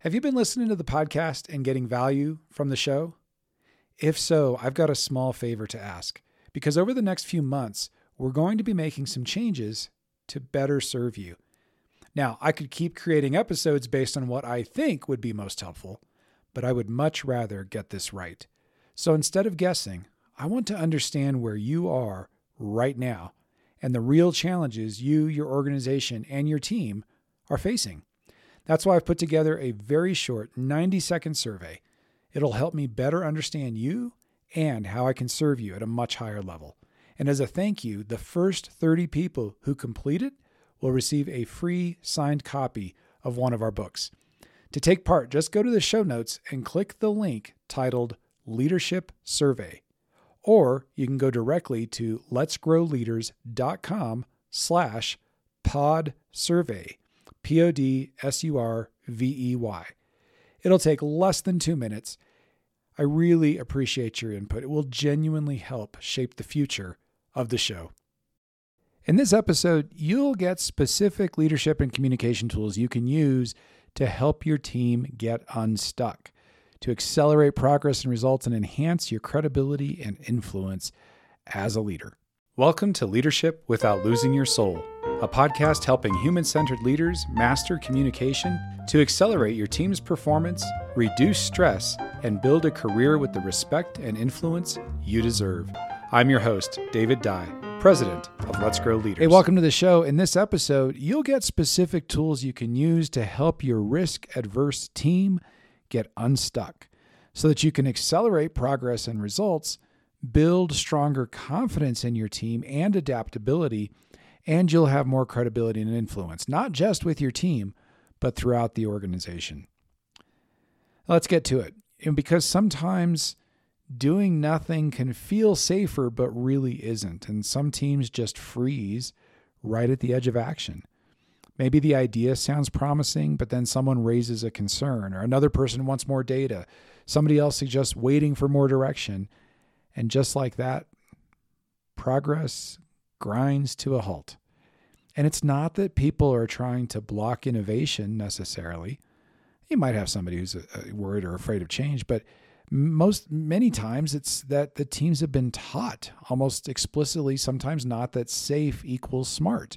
Have you been listening to the podcast and getting value from the show? If so, I've got a small favor to ask, because over the next few months, we're going to be making some changes to better serve you. Now, I could keep creating episodes based on what I think would be most helpful, but I would much rather get this right. So instead of guessing, I want to understand where you are right now and the real challenges you, your organization, and your team are facing. That's why I've put together a very short 90-second survey. It'll help me better understand you and how I can serve you at a much higher level. And as a thank you, the first 30 people who complete it will receive a free signed copy of one of our books. To take part, just go to the show notes and click the link titled Leadership Survey. Or you can go directly to letsgrowleaders.com/podsurvey. PODSURVEY. It'll take less than 2 minutes. I really appreciate your input. It will genuinely help shape the future of the show. In this episode, you'll get specific leadership and communication tools you can use to help your team get unstuck, to accelerate progress and results, and enhance your credibility and influence as a leader. Welcome to Leadership Without Losing Your Soul, a podcast helping human-centered leaders master communication to accelerate your team's performance, reduce stress, and build a career with the respect and influence you deserve. I'm your host, David Dye, president of Let's Grow Leaders. Hey, welcome to the show. In this episode, you'll get specific tools you can use to help your risk-averse team get unstuck so that you can accelerate progress and results, build stronger confidence in your team and adaptability, and you'll have more credibility and influence, not just with your team, but throughout the organization. Let's get to it. And because sometimes doing nothing can feel safer, but really isn't. And some teams just freeze right at the edge of action. Maybe the idea sounds promising, but then someone raises a concern, or another person wants more data. Somebody else suggests waiting for more direction. And just like that, progress grinds to a halt. And it's not that people are trying to block innovation necessarily. You might have somebody who's worried or afraid of change, but many times it's that the teams have been taught almost explicitly, sometimes not, that safe equals smart.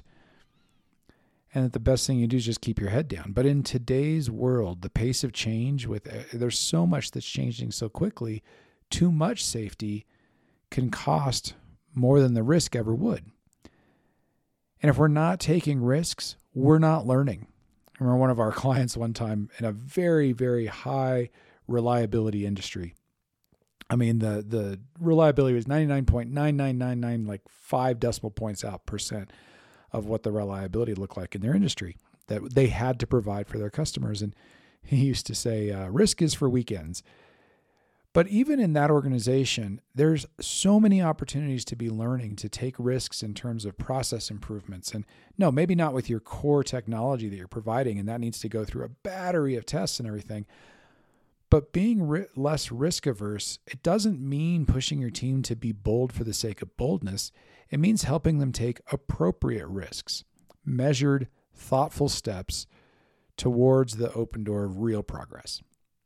And that the best thing you do is just keep your head down. But in today's world, the pace of change, there's so much that's changing so quickly, too much safety can cost more than the risk ever would. And if we're not taking risks, we're not learning. I remember one of our clients one time in a very, very high reliability industry. I mean, the reliability was 99.9999, like 5 decimal points out % of what the reliability looked like in their industry that they had to provide for their customers. And he used to say, risk is for weekends. But even in that organization, there's so many opportunities to be learning, to take risks in terms of process improvements. And no, maybe not with your core technology that you're providing, and that needs to go through a battery of tests and everything. But being less risk averse, it doesn't mean pushing your team to be bold for the sake of boldness. It means helping them take appropriate risks, measured, thoughtful steps towards the open door of real progress.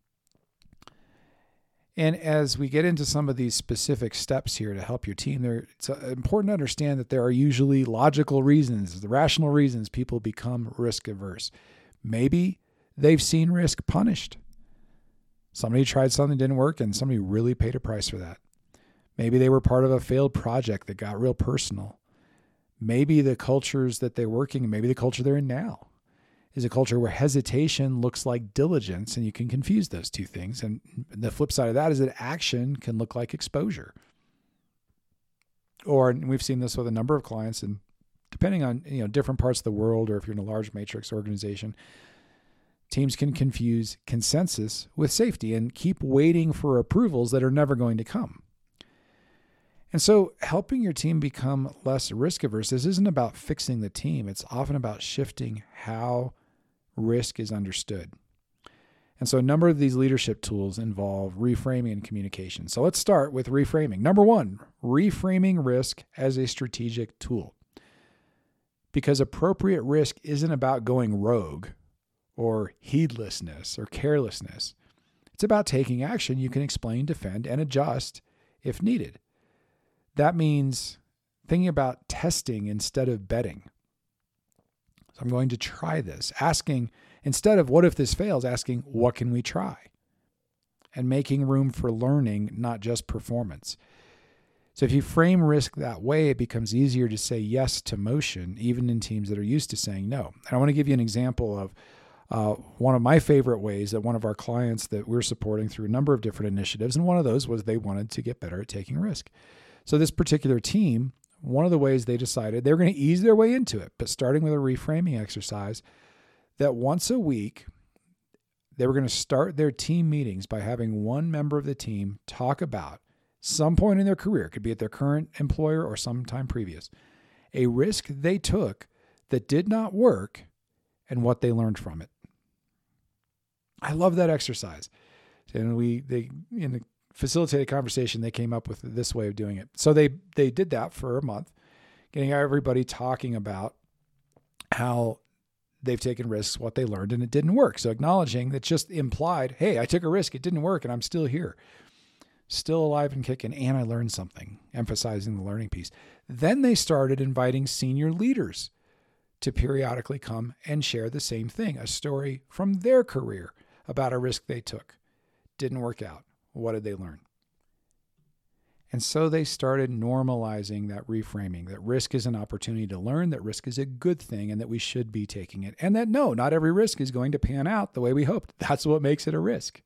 And as we get into some of these specific steps here to help your team, it's important to understand that there are usually logical reasons, the rational reasons people become risk averse. Maybe they've seen risk punished. Somebody tried something that didn't work and somebody really paid a price for that. Maybe they were part of a failed project that got real personal. Maybe the cultures that they're working in, maybe the culture they're in now is a culture where hesitation looks like diligence, and you can confuse those two things. And the flip side of that is that action can look like exposure. Or, and we've seen this with a number of clients, and depending on different parts of the world, or if you're in a large matrix organization, teams can confuse consensus with safety and keep waiting for approvals that are never going to come. And so helping your team become less risk averse, this isn't about fixing the team. It's often about shifting how risk is understood. And so a number of these leadership tools involve reframing and communication. So let's start with reframing. Number 1, reframing risk as a strategic tool. Because appropriate risk isn't about going rogue or heedlessness or carelessness. It's about taking action you can explain, defend, and adjust if needed. That means thinking about testing instead of betting. So I'm going to try this. Asking, instead of what if this fails, asking what can we try? And making room for learning, not just performance. So if you frame risk that way, it becomes easier to say yes to motion, even in teams that are used to saying no. And I want to give you an example of one of my favorite ways that one of our clients that we're supporting through a number of different initiatives, and one of those was they wanted to get better at taking risk. So this particular team, one of the ways they decided they were going to ease their way into it, but starting with a reframing exercise, that once a week, they were going to start their team meetings by having one member of the team talk about some point in their career, it could be at their current employer or sometime previous, a risk they took that did not work and what they learned from it. I love that exercise. And they in the facilitated conversation, they came up with this way of doing it. So they did that for a month, getting everybody talking about how they've taken risks, what they learned, and it didn't work. So acknowledging that just implied, hey, I took a risk, it didn't work, and I'm still here, still alive and kicking, and I learned something, emphasizing the learning piece. Then they started inviting senior leaders to periodically come and share the same thing, a story from their career about a risk they took. Didn't work out. What did they learn? And so they started normalizing that reframing, that risk is an opportunity to learn, that risk is a good thing, and that we should be taking it. And that no, not every risk is going to pan out the way we hoped. That's what makes it a risk.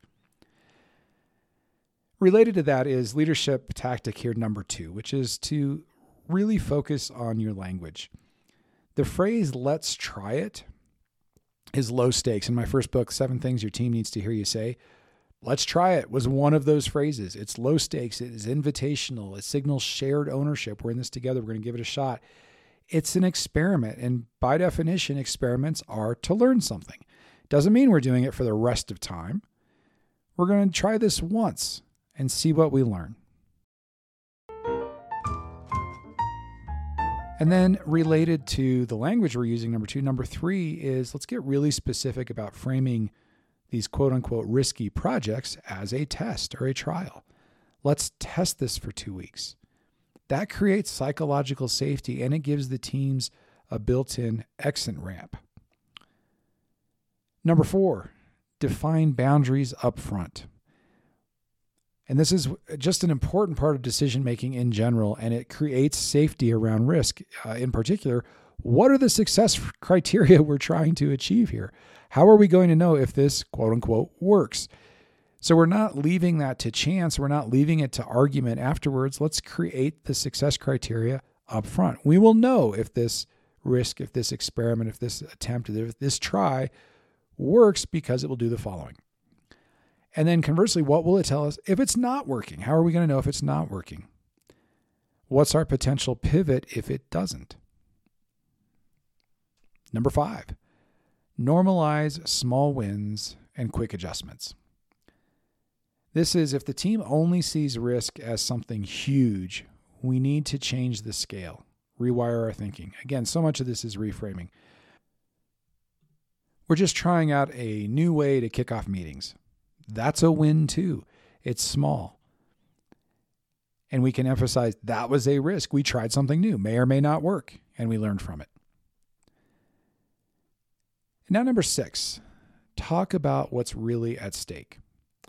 Related to that is leadership tactic here, number 2, which is to really focus on your language. The phrase, let's try it, is low stakes. In my first book, 7 Things Your Team Needs to Hear You Say, let's try it was one of those phrases. It's low stakes. It is invitational. It signals shared ownership. We're in this together. We're going to give it a shot. It's an experiment. And by definition, experiments are to learn something. Doesn't mean we're doing it for the rest of time. We're going to try this once and see what we learn. And then related to the language we're using, number 2, number 3 is let's get really specific about framing these quote unquote risky projects as a test or a trial. Let's test this for 2 weeks. That creates psychological safety and it gives the teams a built-in exit ramp. Number 4, define boundaries up front. And this is just an important part of decision-making in general, and it creates safety around risk. In particular, what are the success criteria we're trying to achieve here? How are we going to know if this quote-unquote works? So we're not leaving that to chance. We're not leaving it to argument afterwards. Let's create the success criteria up front. We will know if this risk, if this experiment, if this attempt, if this try works because it will do the following. And then conversely, what will it tell us if it's not working? How are we going to know if it's not working? What's our potential pivot if it doesn't? Number 5, normalize small wins and quick adjustments. This is if the team only sees risk as something huge, we need to change the scale, rewire our thinking. Again, so much of this is reframing. We're just trying out a new way to kick off meetings. That's a win too. It's small. And we can emphasize that was a risk. We tried something new, may or may not work, and we learned from it. And now number 6, talk about what's really at stake.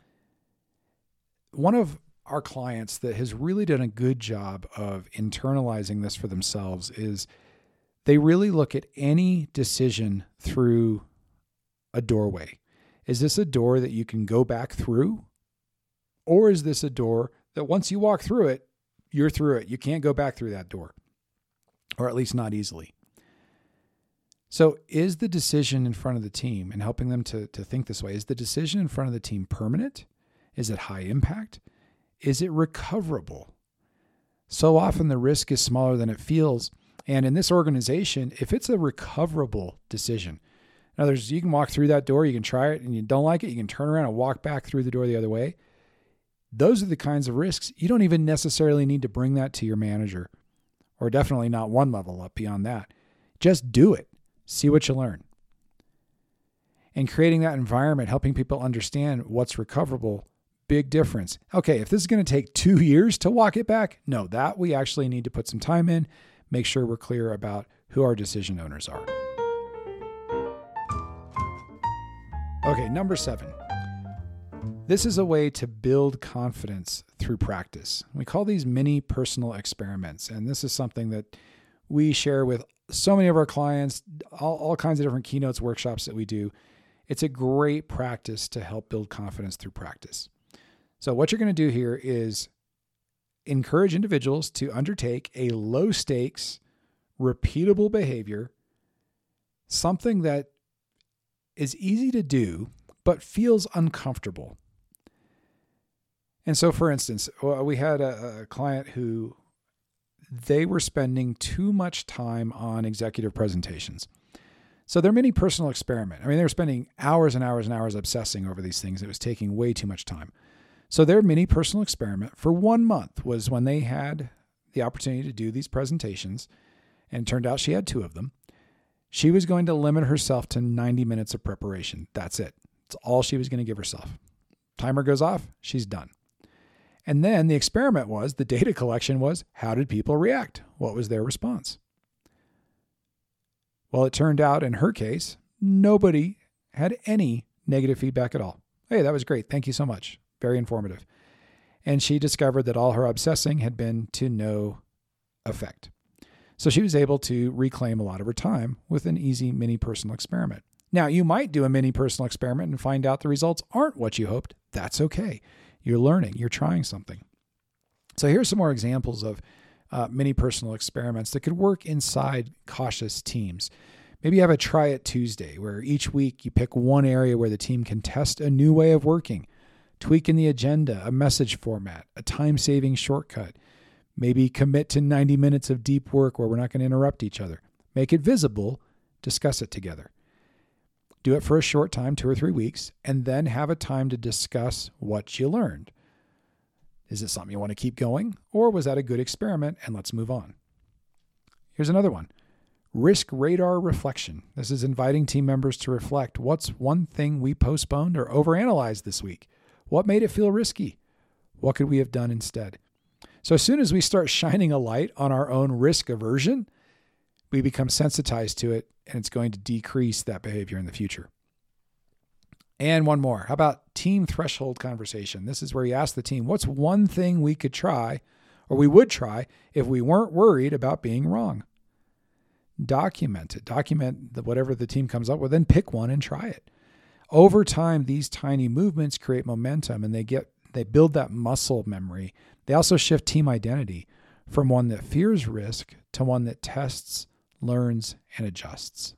One of our clients that has really done a good job of internalizing this for themselves is they really look at any decision through a doorway. Is this a door that you can go back through? Or is this a door that once you walk through it, you're through it? You can't go back through that door, or at least not easily. So is the decision in front of the team, and helping them to think this way, is the decision in front of the team permanent? Is it high impact? Is it recoverable? So often the risk is smaller than it feels. And in this organization, if it's a recoverable decision, in other words, you can walk through that door, you can try it, and you don't like it, you can turn around and walk back through the door the other way. Those are the kinds of risks. You don't even necessarily need to bring that to your manager, or definitely not one level up beyond that. Just do it. See what you learn. and creating that environment, helping people understand what's recoverable, big difference. Okay, if this is going to take 2 years to walk it back, no, that we actually need to put some time in, make sure we're clear about who our decision owners are. Okay, number 7. This is a way to build confidence through practice. We call these mini personal experiments, and this is something that we share with so many of our clients, all kinds of different keynotes, workshops that we do. It's a great practice to help build confidence through practice. So what you're going to do here is encourage individuals to undertake a low stakes, repeatable behavior, something that is easy to do, but feels uncomfortable. And so, for instance, we had a client who they were spending too much time on executive presentations. So their mini personal experiment, they were spending hours and hours and hours obsessing over these things. It was taking way too much time. So their mini personal experiment for 1 month was when they had the opportunity to do these presentations, and it turned out she had 2 of them. She was going to limit herself to 90 minutes of preparation. That's it. It's all she was going to give herself. Timer goes off, she's done. And then the experiment was, the data collection was, how did people react? What was their response? Well, it turned out in her case, nobody had any negative feedback at all. Hey, that was great. Thank you so much. Very informative. And she discovered that all her obsessing had been to no effect. So she was able to reclaim a lot of her time with an easy mini personal experiment. Now, you might do a mini personal experiment and find out the results aren't what you hoped. That's okay. You're learning. You're trying something. So here's some more examples of mini personal experiments that could work inside cautious teams. Maybe you have a Try It Tuesday, where each week you pick one area where the team can test a new way of working, tweak in the agenda, a message format, a time-saving shortcut. Maybe commit to 90 minutes of deep work where we're not going to interrupt each other. Make it visible, discuss it together. Do it for a short time, 2 or 3 weeks, and then have a time to discuss what you learned. Is it something you want to keep going, or was that a good experiment and let's move on? Here's another one. Risk radar reflection. This is inviting team members to reflect. What's one thing we postponed or overanalyzed this week? What made it feel risky? What could we have done instead? So as soon as we start shining a light on our own risk aversion, we become sensitized to it, and it's going to decrease that behavior in the future. And one more. How about team threshold conversation? This is where you ask the team, what's one thing we could try, or we would try, if we weren't worried about being wrong? Document it. Document whatever the team comes up with, then pick one and try it. Over time, these tiny movements create momentum, and they build that muscle memory. They also shift team identity from one that fears risk to one that tests, learns, and adjusts.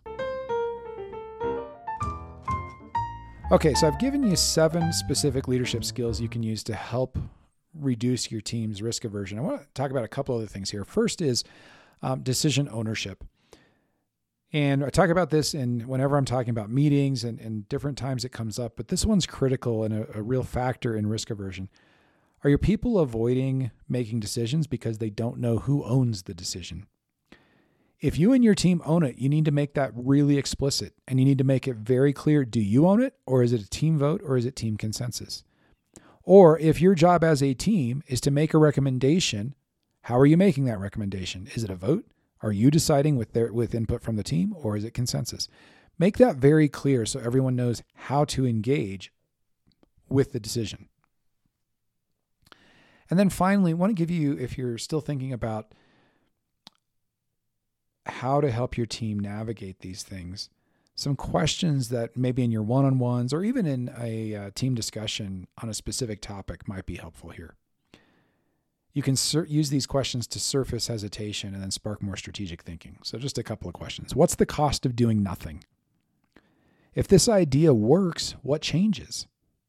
Okay, so I've given you 7 specific leadership skills you can use to help reduce your team's risk aversion. I want to talk about a couple other things here. First is decision ownership. And I talk about this whenever I'm talking about meetings and different times it comes up, but this one's critical and a real factor in risk aversion. Are your people avoiding making decisions because they don't know who owns the decision? If you and your team own it, you need to make that really explicit, and you need to make it very clear. Do you own it, or is it a team vote, or is it team consensus? Or if your job as a team is to make a recommendation, how are you making that recommendation? Is it a vote? Are you deciding with input from the team, or is it consensus? Make that very clear so everyone knows how to engage with the decision. And then finally, I want to give you, if you're still thinking about how to help your team navigate these things, some questions that maybe in your one-on-ones or even in a team discussion on a specific topic might be helpful here. You can use these questions to surface hesitation and then spark more strategic thinking. So just a couple of questions. What's the cost of doing nothing? If this idea works, what changes?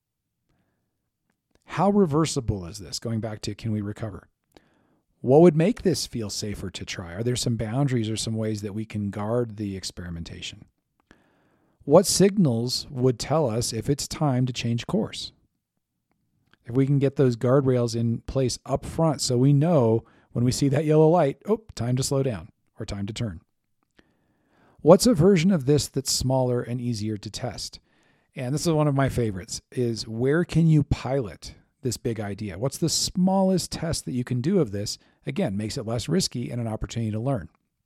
How reversible is this? Going back to, can we recover? What would make this feel safer to try? Are there some boundaries or some ways that we can guard the experimentation? What signals would tell us if it's time to change course? If we can get those guardrails in place up front so we know when we see that yellow light, time to slow down or time to turn. What's a version of this that's smaller and easier to test? And this is one of my favorites, is where can you pilot this big idea? What's the smallest test that you can do of this? Again, makes it less risky and an opportunity to learn.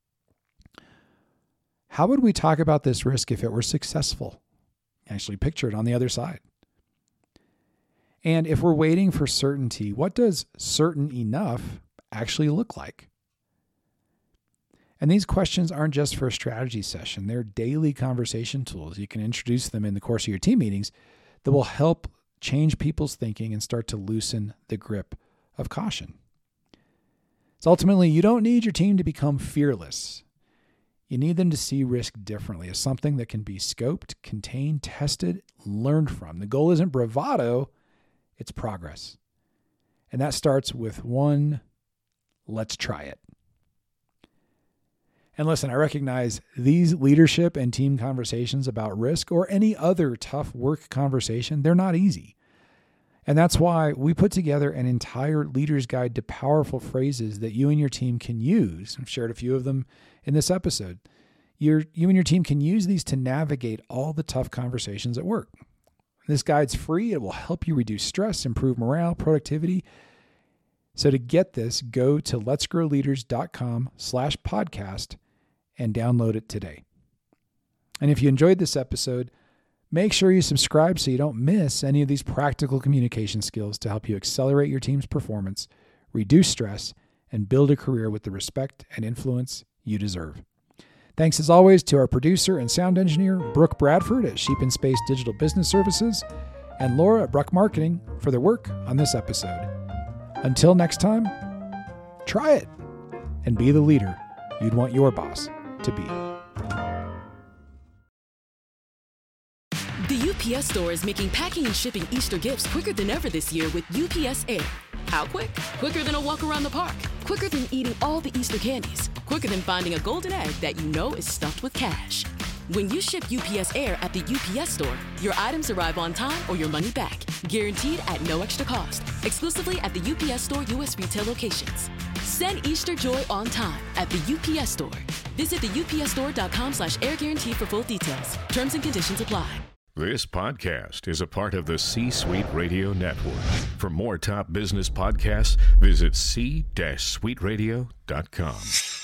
How would we talk about this risk if it were successful? Actually picture it on the other side. And if we're waiting for certainty, what does certain enough actually look like? And these questions aren't just for a strategy session. They're daily conversation tools. You can introduce them in the course of your team meetings that will help change people's thinking and start to loosen the grip of caution. So ultimately, you don't need your team to become fearless. You need them to see risk differently as something that can be scoped, contained, tested, learned from. The goal isn't bravado, it's progress. And that starts with one, let's try it. And listen, I recognize these leadership and team conversations about risk or any other tough work conversation, they're not easy. And that's why we put together an entire leader's guide to powerful phrases that you and your team can use. I've shared a few of them in this episode. You and your team can use these to navigate all the tough conversations at work. This guide's free. It will help you reduce stress, improve morale, productivity. So to get this, go to letsgrowleaders.com/podcast and download it today. And if you enjoyed this episode, make sure you subscribe so you don't miss any of these practical communication skills to help you accelerate your team's performance, reduce stress, and build a career with the respect and influence you deserve. Thanks as always to our producer and sound engineer, Brooke Bradford at Sheep and Space Digital Business Services, and Laura at Bruck Marketing for their work on this episode. Until next time, try it and be the leader you'd want your boss to be. The UPS Store is making packing and shipping Easter gifts quicker than ever this year with UPS Air. How quick? Quicker than a walk around the park. Quicker than eating all the Easter candies. Quicker than finding a golden egg that you know is stuffed with cash. When you ship UPS Air at the UPS Store, your items arrive on time or your money back. Guaranteed at no extra cost. Exclusively at the UPS Store U.S. retail locations. Send Easter joy on time at the UPS Store. Visit the upsstore.com/air guarantee for full details. Terms and conditions apply. This podcast is a part of the C-Suite Radio Network. For more top business podcasts, visit c-suiteradio.com.